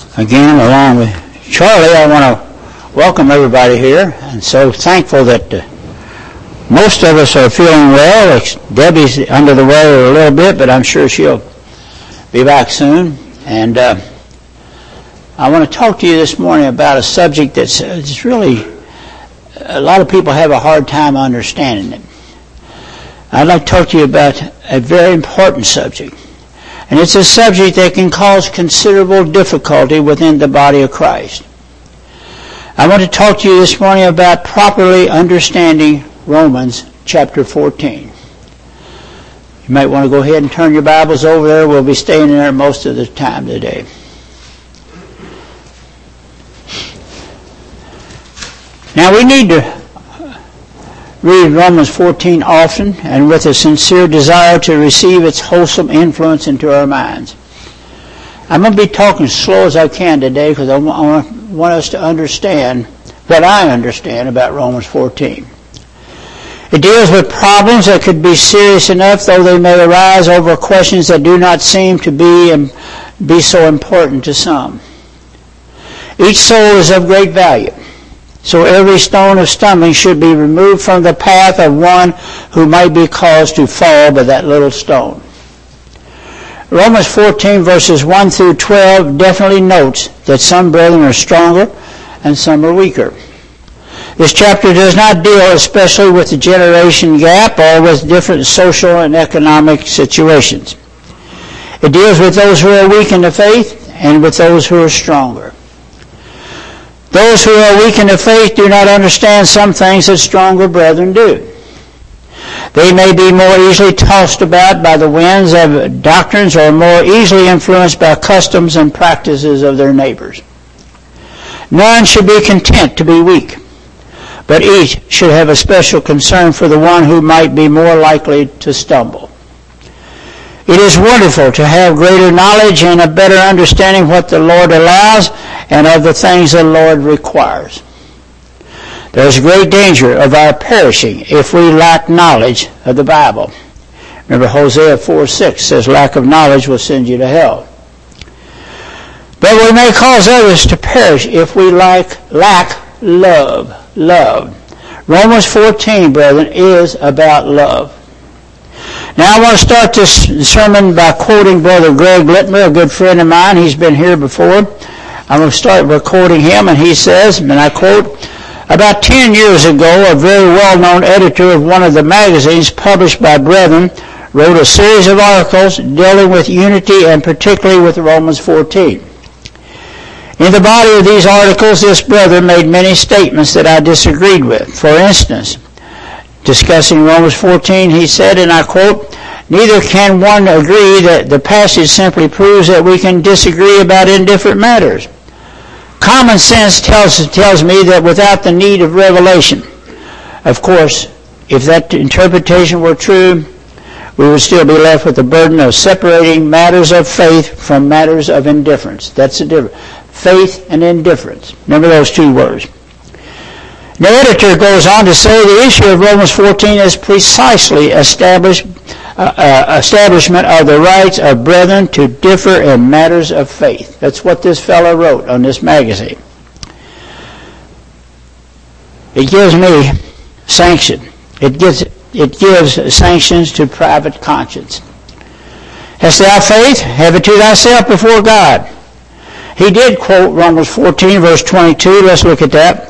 again, along with Charlie. I want to welcome everybody here, and so thankful that most of us are feeling well. Debbie's under the weather a little bit, but I'm sure she'll be back soon. And I want to talk to you this morning about a subject that's really, a lot of people have a hard time understanding it. I'd like to talk to you about a very important subject. And it's a subject that can cause considerable difficulty within the body of Christ. I want to talk to you this morning about properly understanding Romans chapter 14. You might want to go ahead and turn your Bibles over there. We'll be staying there most of the time today. Now we need to read Romans 14 often and with a sincere desire to receive its wholesome influence into our minds. I'm going to be talking as slow as I can today because I want us to understand what I understand about Romans 14. It deals with problems that could be serious enough, though they may arise over questions that do not seem to be so important to some. Each soul is of great value. So every stone of stumbling should be removed from the path of one who might be caused to fall by that little stone. Romans 14 verses 1 through 12 definitely notes that some brethren are stronger and some are weaker. This chapter does not deal especially with the generation gap or with different social and economic situations. It deals with those who are weak in the faith and with those who are stronger. Those who are weak in the faith do not understand some things that stronger brethren do. They may be more easily tossed about by the winds of doctrines or more easily influenced by customs and practices of their neighbors. None should be content to be weak, but each should have a special concern for the one who might be more likely to stumble. It is wonderful to have greater knowledge and a better understanding what the Lord allows and of the things the Lord requires. There is great danger of our perishing if we lack knowledge of the Bible. Remember Hosea 4:6 says, lack of knowledge will send you to hell. But we may cause others to perish if we lack love. Romans 14, brethren, is about love. Now I want to start this sermon by quoting Brother Greg Littmer, a good friend of mine. He's been here before. I'm going to start by quoting him, and he says, and I quote, about 10 years ago, a very well-known editor of one of the magazines published by Brethren wrote a series of articles dealing with unity and particularly with Romans 14. In the body of these articles, this brother made many statements that I disagreed with. For instance, discussing Romans 14, he said, and I quote, neither can one agree that the passage simply proves that we can disagree about indifferent matters. Common sense tells me that without the need of revelation, of course, if that interpretation were true, we would still be left with the burden of separating matters of faith from matters of indifference. That's the difference. Faith and indifference. Remember those two words. The editor goes on to say the issue of Romans 14 is precisely establishment of the rights of brethren to differ in matters of faith. That's what this fellow wrote on this magazine. It gives me sanction. It gives sanctions to private conscience. Hast thou faith? Have it to thyself before God. He did quote Romans 14 verse 22. Let's look at that.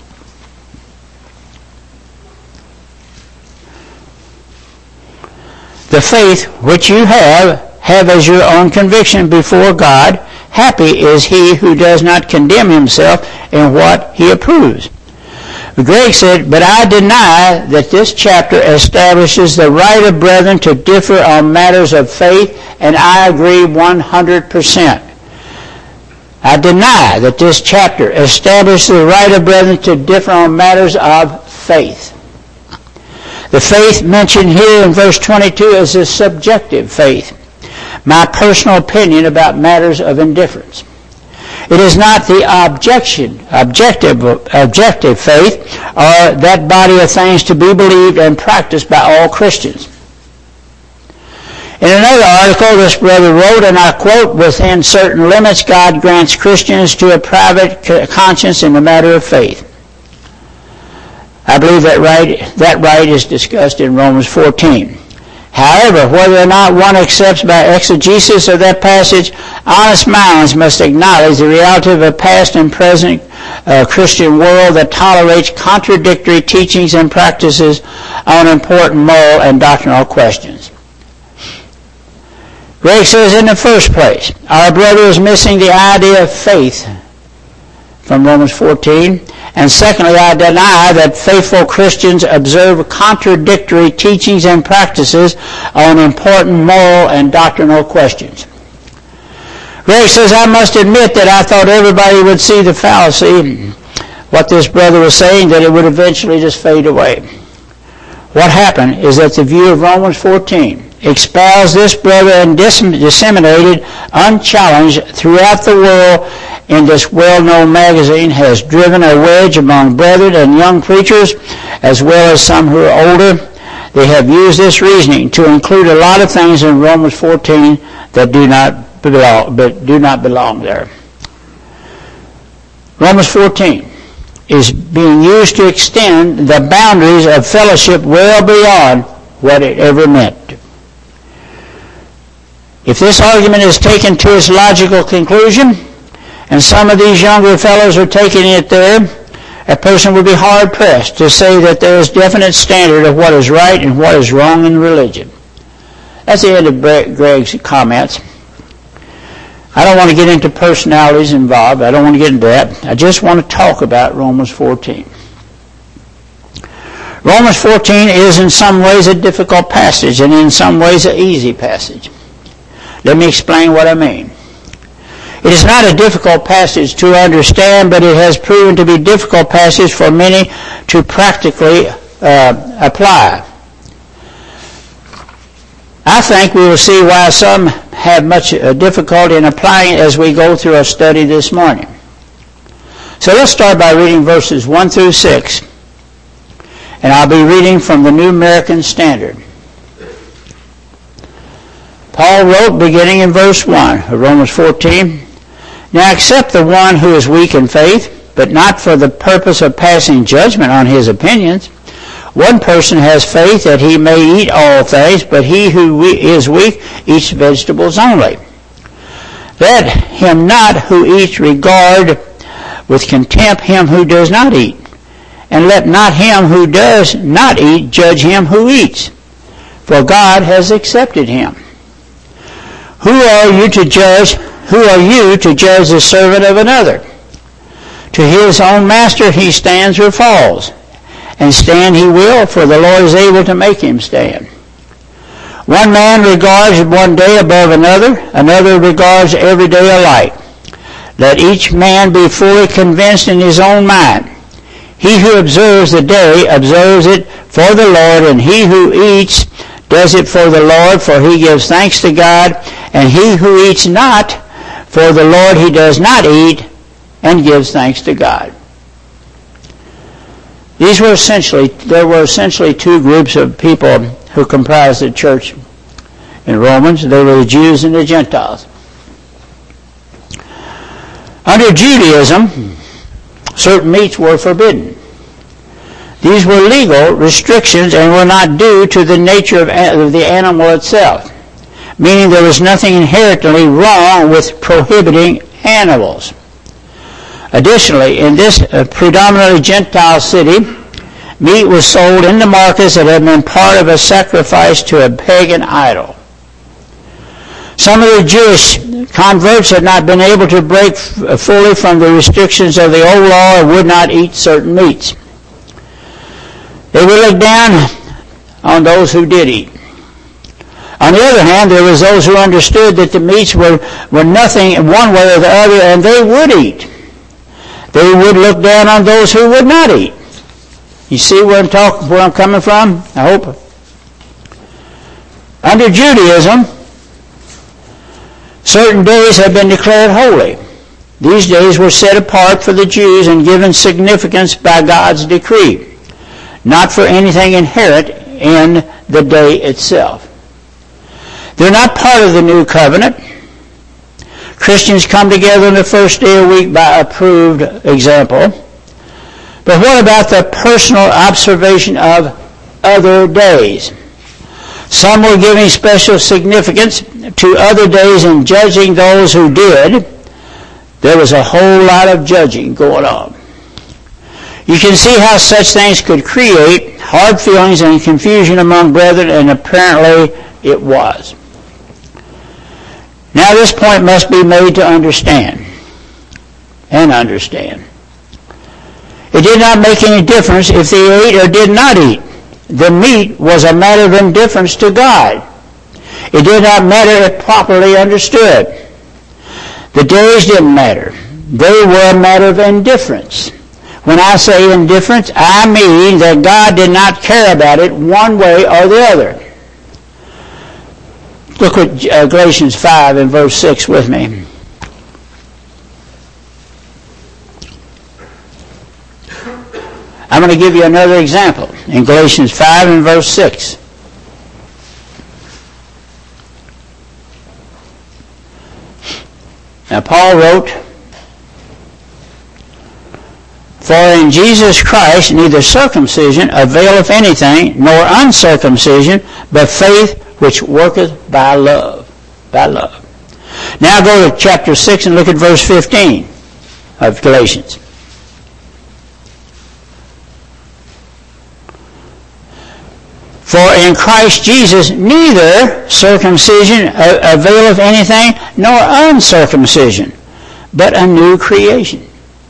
The faith which you have as your own conviction before God. Happy is he who does not condemn himself in what he approves. Greg said, but I deny that this chapter establishes the right of brethren to differ on matters of faith, and I agree 100%. I deny that this chapter establishes the right of brethren to differ on matters of faith. The faith mentioned here in verse 22 is a subjective faith, my personal opinion about matters of indifference. It is not the objective faith or that body of things to be believed and practiced by all Christians. In another article, this brother wrote, and I quote, "Within certain limits, God grants Christians to a private conscience in the matter of faith." I believe that right is discussed in Romans 14. However, whether or not one accepts by exegesis of that passage, honest minds must acknowledge the reality of a past and present Christian world that tolerates contradictory teachings and practices on important moral and doctrinal questions. Greg says, in the first place, our brother is missing the idea of faith from Romans 14. And secondly, I deny that faithful Christians observe contradictory teachings and practices on important moral and doctrinal questions. Greg says, I must admit that I thought everybody would see the fallacy, what this brother was saying, that it would eventually just fade away. What happened is that the view of Romans 14 espoused this brother and disseminated unchallenged throughout the world in this well-known magazine has driven a wedge among brethren and young preachers, as well as some who are older. They have used this reasoning to include a lot of things in Romans 14 that do not belong there. Romans 14 is being used to extend the boundaries of fellowship well beyond what it ever meant. If this argument is taken to its logical conclusion, and some of these younger fellows are taking it there, a person would be hard-pressed to say that there is definite standard of what is right and what is wrong in religion. That's the end of Greg's comments. I don't want to get into personalities involved. I don't want to get into that. I just want to talk about Romans 14. Romans 14 is in some ways a difficult passage and in some ways an easy passage. Let me explain what I mean. It is not a difficult passage to understand, but it has proven to be a difficult passage for many to practically apply. I think we will see why some have much difficulty in applying it as we go through our study this morning. So let's start by reading verses 1 through 6. And I'll be reading from the New American Standard. Paul wrote, beginning in verse 1 of Romans 14, "Now accept the one who is weak in faith, but not for the purpose of passing judgment on his opinions. One person has faith that he may eat all things, but he who is weak eats vegetables only. Let him not who eats regard with contempt him who does not eat, and let not him who does not eat judge him who eats, for God has accepted him. Who are you to judge the servant of another? To his own master he stands or falls, and stand he will, for the Lord is able to make him stand. One man regards one day above another, another regards every day alike. Let each man be fully convinced in his own mind. He who observes the day observes it for the Lord, and he who eats does it for the Lord, for he gives thanks to God, and he who eats not for the Lord he does not eat, and gives thanks to God." There were essentially two groups of people who comprised the church in Romans. They were the Jews and the Gentiles. Under Judaism, certain meats were forbidden. These were legal restrictions and were not due to the nature of the animal itself, meaning there was nothing inherently wrong with prohibiting animals. Additionally, in this predominantly Gentile city, meat was sold in the markets that had been part of a sacrifice to a pagan idol. Some of the Jewish converts had not been able to break fully from the restrictions of the old law and would not eat certain meats. They would look down on those who did eat. On the other hand, there was those who understood that the meats were nothing one way or the other, and they would eat. They would look down on those who would not eat. You see where I'm coming from? I hope. Under Judaism, certain days have been declared holy. These days were set apart for the Jews and given significance by God's decree, not for anything inherent in the day itself. They're not part of the new covenant. Christians come together on the first day of the week by approved example. But what about the personal observation of other days? Some were giving special significance to other days and judging those who did. There was a whole lot of judging going on. You can see how such things could create hard feelings and confusion among brethren, and apparently it was. Now this point must be made to understand. And understand. It did not make any difference if they ate or did not eat. The meat was a matter of indifference to God. It did not matter if properly understood. The days didn't matter. They were a matter of indifference. When I say indifference, I mean that God did not care about it one way or the other. Look at Galatians 5 and verse 6 with me. I'm going to give you another example in Galatians 5 and verse 6. Now Paul wrote, "For in Jesus Christ neither circumcision availeth anything, nor uncircumcision, but faith which worketh by love." By love. Now go to chapter 6 and look at verse 15 of Galatians. "For in Christ Jesus neither circumcision availeth anything, nor uncircumcision, but a new creation."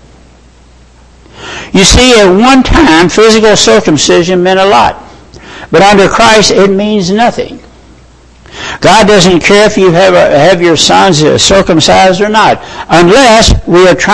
You see, at one time, physical circumcision meant a lot. But under Christ, it means nothing. God doesn't care if you have your sons circumcised or not, unless we are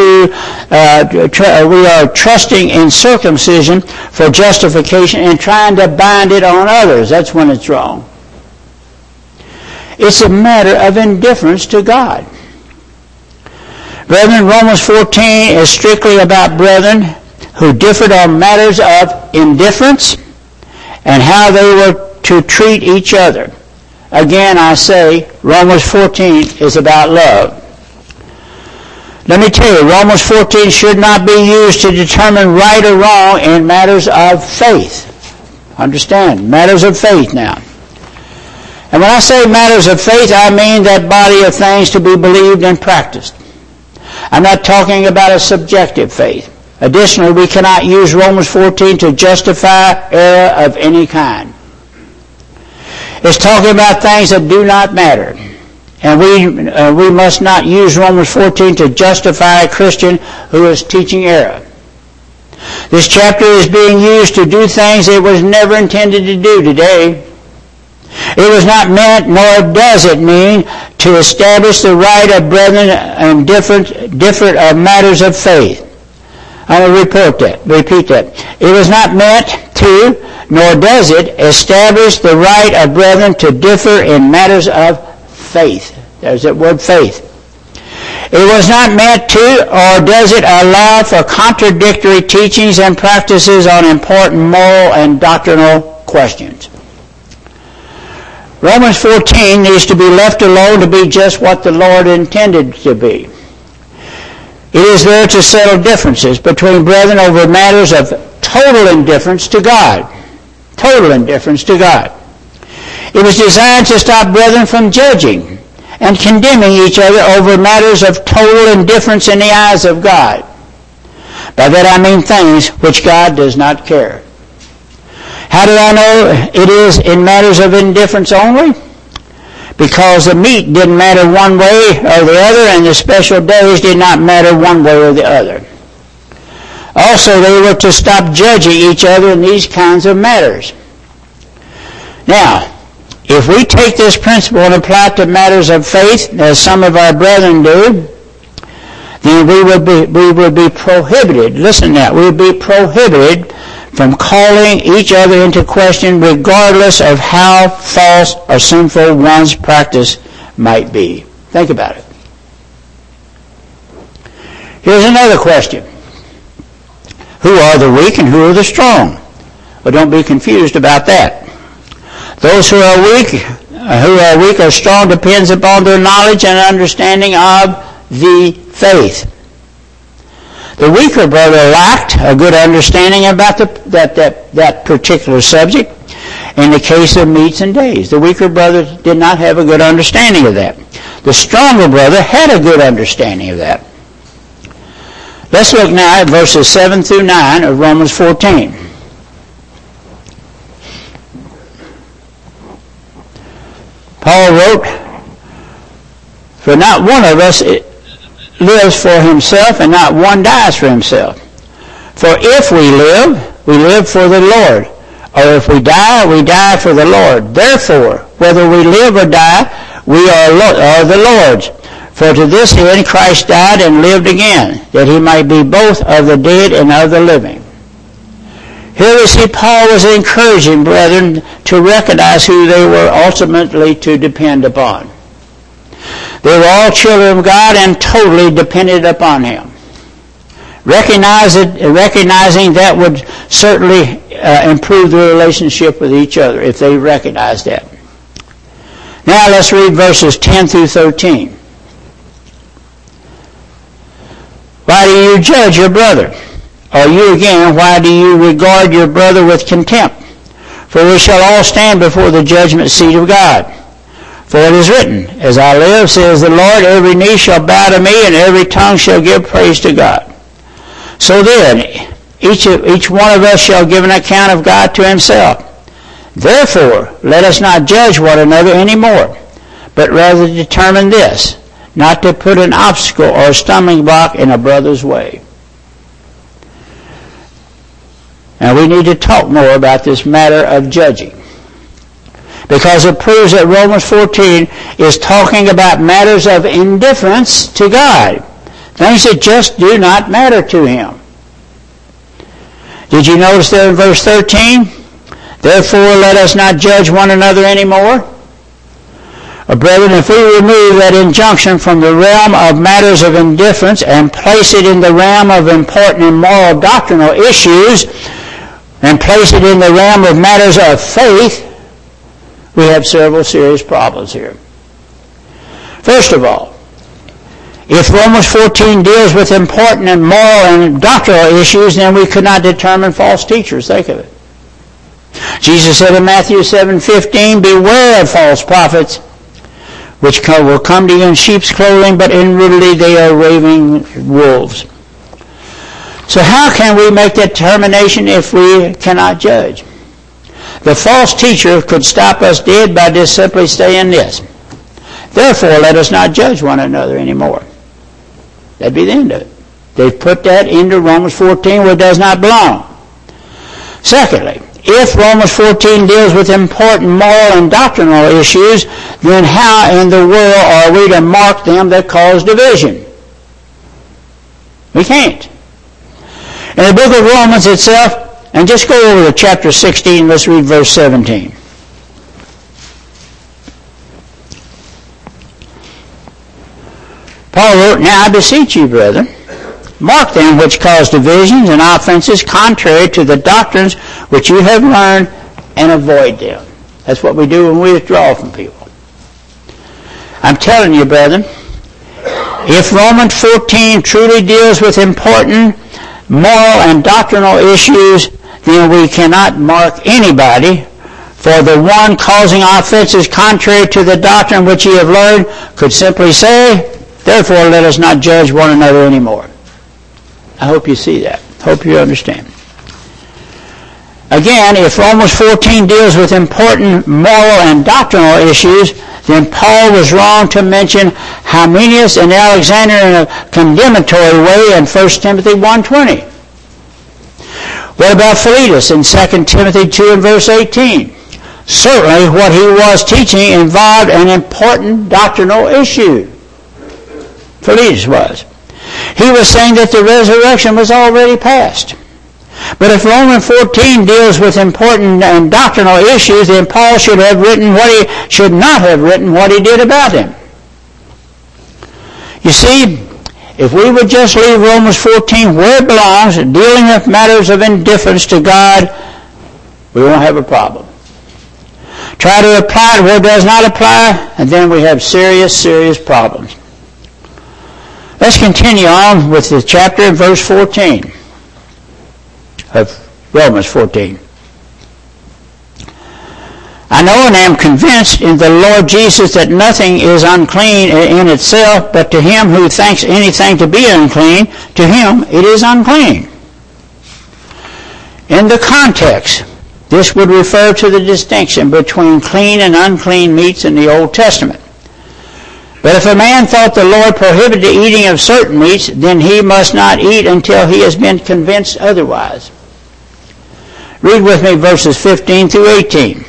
we are trusting in circumcision for justification and trying to bind it on others. That's when it's wrong. It's a matter of indifference to God. Brethren, Romans 14 is strictly about brethren who differed on matters of indifference and how they were to treat each other. Again, I say, Romans 14 is about love. Let me tell you, Romans 14 should not be used to determine right or wrong in matters of faith. Understand, matters of faith now. And when I say matters of faith, I mean that body of things to be believed and practiced. I'm not talking about a subjective faith. Additionally, we cannot use Romans 14 to justify error of any kind. It's talking about things that do not matter. And we must not use Romans 14 to justify a Christian who is teaching error. This chapter is being used to do things it was never intended to do today. It was not meant, nor does it mean, to establish the right of brethren and different of matters of faith. I'm going to repeat that. It was not meant to, nor does it, establish the right of brethren to differ in matters of faith. There's that word faith. It was not meant to, or does it allow for contradictory teachings and practices on important moral and doctrinal questions. Romans 14 needs to be left alone to be just what the Lord intended to be. It is there to settle differences between brethren over matters of total indifference to God. Total indifference to God. It was designed to stop brethren from judging and condemning each other over matters of total indifference in the eyes of God. By that I mean things which God does not care. How do I know it is in matters of indifference only? Because the meat didn't matter one way or the other, and the special days did not matter one way or the other. Also, they were to stop judging each other in these kinds of matters. Now, if we take this principle and apply it to matters of faith, as some of our brethren do, then we would be prohibited. Listen now, we would be prohibited from calling each other into question regardless of how false or sinful one's practice might be. Think about it. Here's another question. Who are the weak and who are the strong? Well, don't be confused about that. Those who are weak who are weak or strong depends upon their knowledge and understanding of the faith. The weaker brother lacked a good understanding about that particular subject in the case of meats and days. The weaker brother did not have a good understanding of that. The stronger brother had a good understanding of that. Let's look now at verses 7 through 9 of Romans 14. Paul wrote, "For not one of us lives for himself, and not one dies for himself. For if we live for the Lord. Or if we die for the Lord. Therefore, whether we live or die, we are the Lord's. For to this end Christ died and lived again, that he might be both of the dead and of the living." Here we see Paul was encouraging brethren to recognize who they were ultimately to depend upon. They were all children of God and totally dependent upon him. Recognizing that would certainly improve their relationship with each other if they recognized that. Now let's read verses 10 through 13. "Why do you judge your brother? Or you again, why do you regard your brother with contempt? For we shall all stand before the judgment seat of God. For it is written, As I live, says the Lord, every knee shall bow to me, and every tongue shall give praise to God. So then, each one of us shall give an account of God to himself. Therefore, let us not judge one another any more, but rather determine this, not to put an obstacle or a stumbling block in a brother's way." Now we need to talk more about this matter of judging, because it proves that Romans 14 is talking about matters of indifference to God, things that just do not matter to him. Did you notice there in verse 13? "Therefore let us not judge one another anymore." Brethren, if we remove that injunction from the realm of matters of indifference and place it in the realm of important and moral doctrinal issues, and place it in the realm of matters of faith, we have several serious problems here. First of all, if Romans 14 deals with important and moral and doctrinal issues, then we could not determine false teachers. Think of it. Jesus said in Matthew 7:15, "Beware of false prophets, which will come to you in sheep's clothing, but inwardly they are ravening wolves." So how can we make that determination if we cannot judge? The false teacher could stop us dead by just simply saying this, "Therefore let us not judge one another anymore." That'd be the end of it. They've put that into Romans 14 where it does not belong. Secondly, if Romans 14 deals with important moral and doctrinal issues, then how in the world are we to mark them that cause division? We can't. In the book of Romans itself, and just go over to chapter 16, let's read verse 17. Paul wrote, "Now I beseech you, brethren, mark them which cause divisions and offenses contrary to the doctrines which you have learned, and avoid them." That's what we do when we withdraw from people. I'm telling you, brethren, if Romans 14 truly deals with important moral and doctrinal issues, then we cannot mark anybody, for the one causing offenses contrary to the doctrine which ye have learned could simply say, "Therefore let us not judge one another anymore." I hope you see that. Hope you understand. Again, if Romans 14 deals with important moral and doctrinal issues, then Paul was wrong to mention Hymenaeus and Alexander in a condemnatory way in 1 Timothy 1:20. What about Philetus in 2 Timothy 2 and verse 18? Certainly what he was teaching involved an important doctrinal issue. Philetus was. He was saying that the resurrection was already past. But if Romans 14 deals with important and doctrinal issues, then Paul should not have written what he did about them. You see, if we would just leave Romans 14 where it belongs, dealing with matters of indifference to God, we won't have a problem. try to apply it where it does not apply, and then we have serious, serious problems. Let's continue on with the chapter in verse 14 of Romans 14. I know and am convinced in the Lord Jesus that nothing is unclean in itself, but to him who thinks anything to be unclean, to him it is unclean. In the context, this would refer to the distinction between clean and unclean meats in the Old Testament. But if a man thought the Lord prohibited the eating of certain meats, then he must not eat until he has been convinced otherwise. Read with me verses 15 through 18.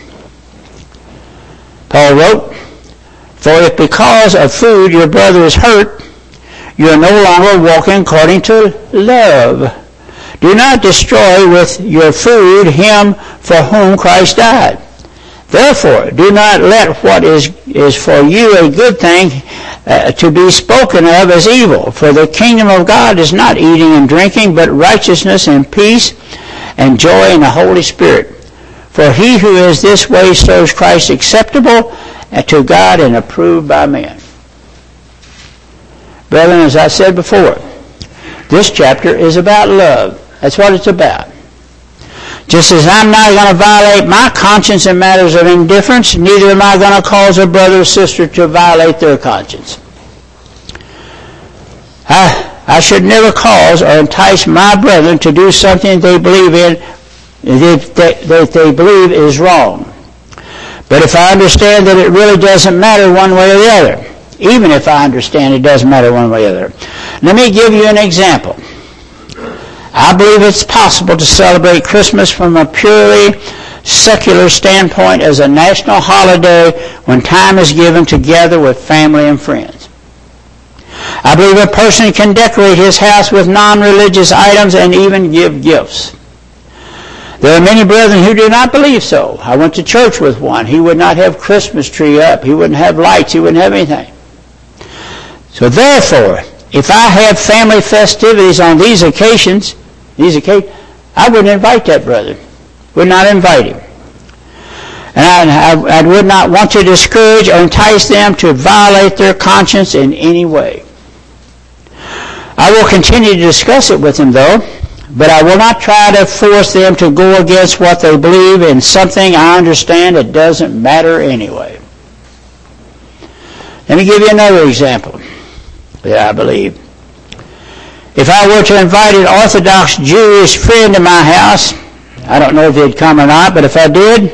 Paul wrote, "For if because of food your brother is hurt, you are no longer walking according to love. Do not destroy with your food him for whom Christ died. Therefore, do not let what is for you a good thing to be spoken of as evil. For the kingdom of God is not eating and drinking, but righteousness and peace and joy in the Holy Spirit. For he who is this way serves Christ acceptable to God and approved by men." Brethren, as I said before, this chapter is about love. That's what it's about. Just as I'm not going to violate my conscience in matters of indifference, neither am I going to cause a brother or sister to violate their conscience. I should never cause or entice my brethren to do something they believe in that they believe is wrong. But if I understand that it really doesn't matter one way or the other, even if I understand it doesn't matter one way or the other. Let me give you an example. I believe it's possible to celebrate Christmas from a purely secular standpoint as a national holiday when time is given to gather with family and friends. I believe a person can decorate his house with non-religious items and even give gifts. There are many brethren who do not believe so. I went to church with one. He would not have Christmas tree up. He wouldn't have lights. He wouldn't have anything. So therefore, if I have family festivities on these occasions, I wouldn't invite that brother. Would not invite him. And I would not want to discourage or entice them to violate their conscience in any way. I will continue to discuss it with them, though, but I will not try to force them to go against what they believe in something I understand that doesn't matter anyway. Let me give you another example that I believe. If I were to invite an Orthodox Jewish friend to my house, I don't know if they'd come or not, but if I did,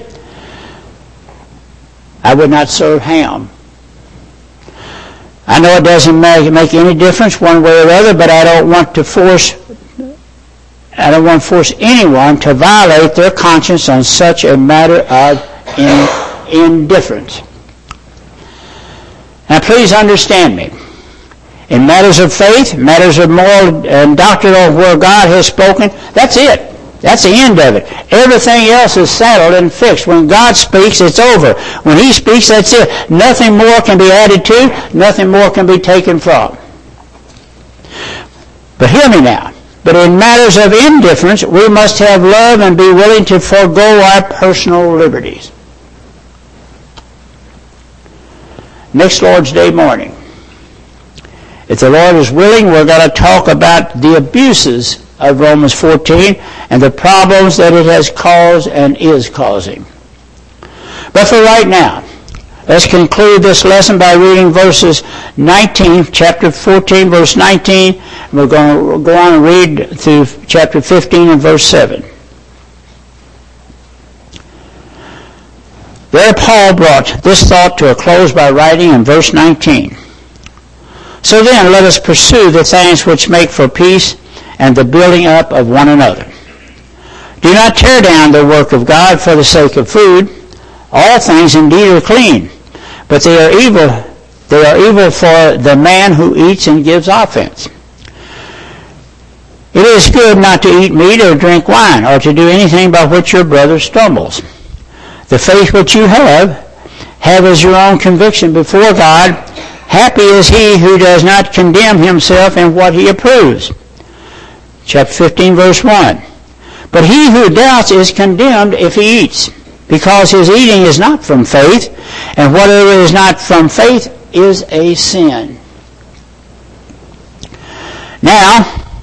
I would not serve ham. I know it doesn't make any difference one way or the other, but I don't want to force anyone to violate their conscience on such a matter of indifference. Now please understand me. In matters of faith, matters of moral and doctrinal where God has spoken, that's it. That's the end of it. Everything else is settled and fixed. When God speaks, it's over. When He speaks, that's it. Nothing more can be added to, nothing more can be taken from. But hear me now. But in matters of indifference, we must have love and be willing to forego our personal liberties. Next Lord's Day morning, if the Lord is willing, we're going to talk about the abuses of Romans 14 and the problems that it has caused and is causing. But for right now, let's conclude this lesson by reading verses 19, chapter 14, verse 19. We're going to go on and read through chapter 15 and verse 7. There Paul brought this thought to a close by writing in verse 19. So then, let us pursue the things which make for peace and the building up of one another. Do not tear down the work of God for the sake of food. All things indeed are clean, but they are evil. They are evil for the man who eats and gives offense. It is good not to eat meat or drink wine or to do anything by which your brother stumbles. The faith which you have as your own conviction before God. Happy is he who does not condemn himself in what he approves. Chapter 15, verse 1. But he who doubts is condemned if he eats, because his eating is not from faith, and whatever is not from faith is a sin. Now,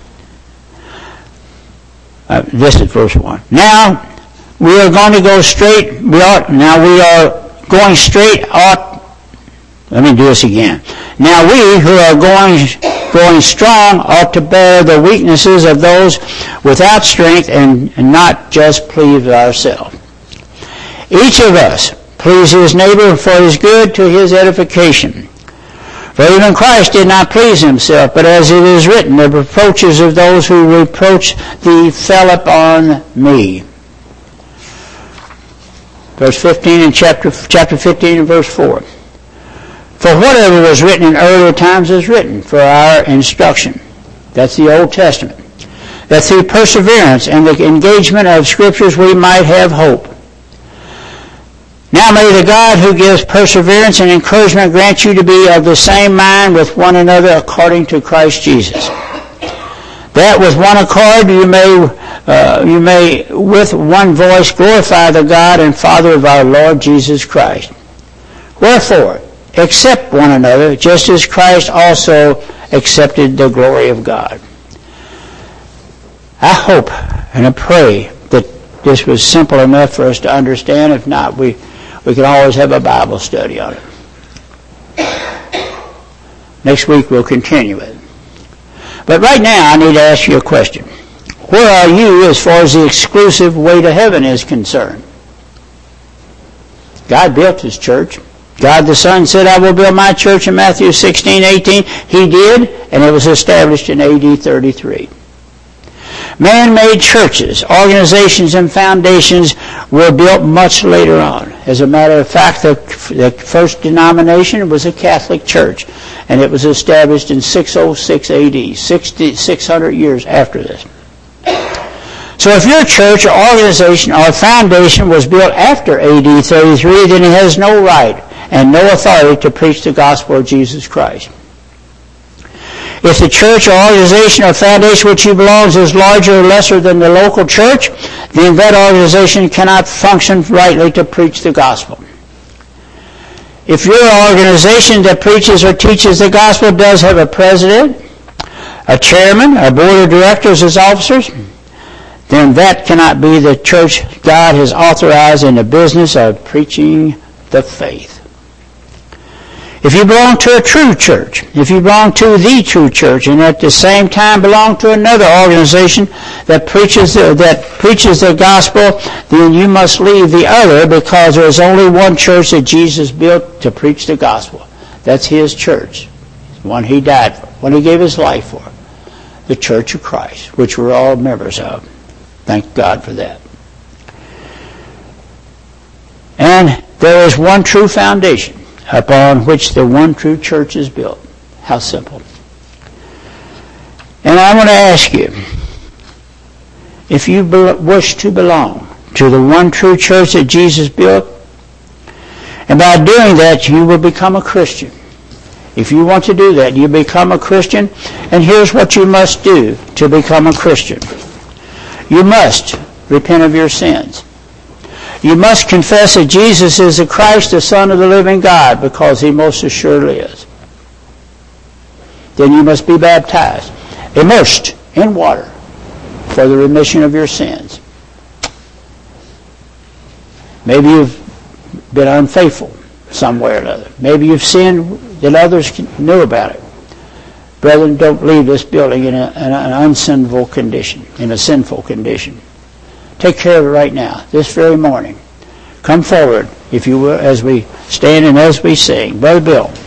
this is verse 1. Now, we are going to go straight. We are going straight out. Let me do this again. Now we who are going strong ought to bear the weaknesses of those without strength and not just please ourselves. Each of us please his neighbor for his good to his edification. For even Christ did not please himself, but as it is written, the reproaches of those who reproach thee fell upon me. Verse 15 in chapter 15 and verse 4. For whatever was written in earlier times is written for our instruction. That's the Old Testament. That through perseverance and the engagement of Scriptures we might have hope. Now may the God who gives perseverance and encouragement grant you to be of the same mind with one another according to Christ Jesus. That with one accord you may with one voice glorify the God and Father of our Lord Jesus Christ. Wherefore, accept one another, just as Christ also accepted the glory of God. I hope and I pray that this was simple enough for us to understand. If not, we can always have a Bible study on it. Next week we'll continue it. But right now I need to ask you a question. Where are you as far as the exclusive way to heaven is concerned? God built his church. God the Son said, I will build my church in Matthew 16:18. He did, and it was established in AD 33. Man-made churches, organizations, and foundations were built much later on. As a matter of fact, the first denomination was a Catholic church, and it was established in 606 AD, 600 years after this. So if your church or organization or foundation was built after AD 33, then it has no right and no authority to preach the gospel of Jesus Christ. If the church or organization or foundation which you belong is larger or lesser than the local church, then that organization cannot function rightly to preach the gospel. If your organization that preaches or teaches the gospel does have a president, a chairman, a board of directors as officers, then that cannot be the church God has authorized in the business of preaching the faith. If you belong to a true church, if you belong to the true church, and at the same time belong to another organization that preaches the gospel, then you must leave the other, because there is only one church that Jesus built to preach the gospel. That's his church, the one he died for, one he gave his life for, the Church of Christ, which we're all members of. Thank God for that. And there is one true foundation upon which the one true church is built. How simple. And I want to ask you, if you wish to belong to the one true church that Jesus built, and by doing that you will become a Christian. If you want to do that, you become a Christian, and here's what you must do to become a Christian. You must repent of your sins. You must confess that Jesus is the Christ, the Son of the living God, because he most assuredly is. Then you must be baptized, immersed in water for the remission of your sins. Maybe you've been unfaithful some way or another. Maybe you've sinned that others knew about it. Brethren, don't leave this building in an unsinful condition, in a sinful condition. Take care of it right now, this very morning. Come forward, if you will, as we stand and as we sing. Brother Bill.